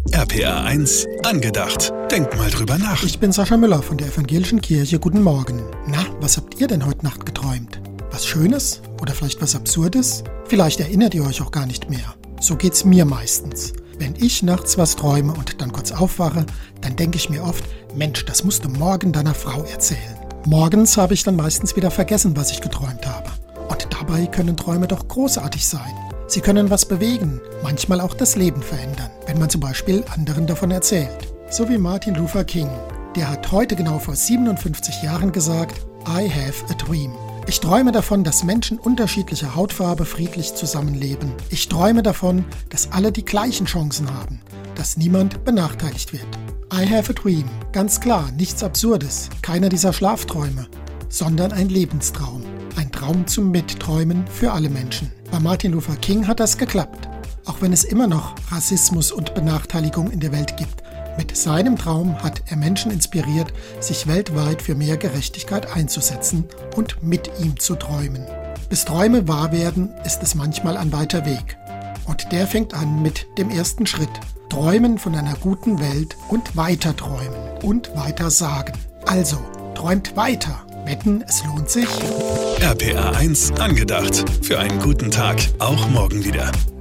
RPR 1 angedacht. Denk mal drüber nach. Ich bin Sascha Müller von der Evangelischen Kirche. Guten Morgen. Na, was habt ihr denn heute Nacht geträumt? Was Schönes? Oder vielleicht was Absurdes? Vielleicht erinnert ihr euch auch gar nicht mehr. So geht's mir meistens. Wenn ich nachts was träume und dann kurz aufwache, dann denke ich mir oft, Mensch, das musst du morgen deiner Frau erzählen. Morgens habe ich dann meistens wieder vergessen, was ich geträumt habe. Und dabei können Träume doch großartig sein. Sie können was bewegen, manchmal auch das Leben verändern, wenn man zum Beispiel anderen davon erzählt. So wie Martin Luther King. Der hat heute genau vor 57 Jahren gesagt, I have a dream. Ich träume davon, dass Menschen unterschiedlicher Hautfarbe friedlich zusammenleben. Ich träume davon, dass alle die gleichen Chancen haben, dass niemand benachteiligt wird. I have a dream. Ganz klar, nichts Absurdes, keiner dieser Schlafträume, sondern ein Lebenstraum. Ein Traum zum Mitträumen für alle Menschen. Bei Martin Luther King hat das geklappt. Auch wenn es immer noch Rassismus und Benachteiligung in der Welt gibt. Mit seinem Traum hat er Menschen inspiriert, sich weltweit für mehr Gerechtigkeit einzusetzen und mit ihm zu träumen. Bis Träume wahr werden, ist es manchmal ein weiter Weg. Und der fängt an mit dem ersten Schritt. Träumen von einer guten Welt und weiter träumen und weiter sagen. Also, träumt weiter. Wetten, es lohnt sich. RPR 1 angedacht. Für einen guten Tag, auch morgen wieder.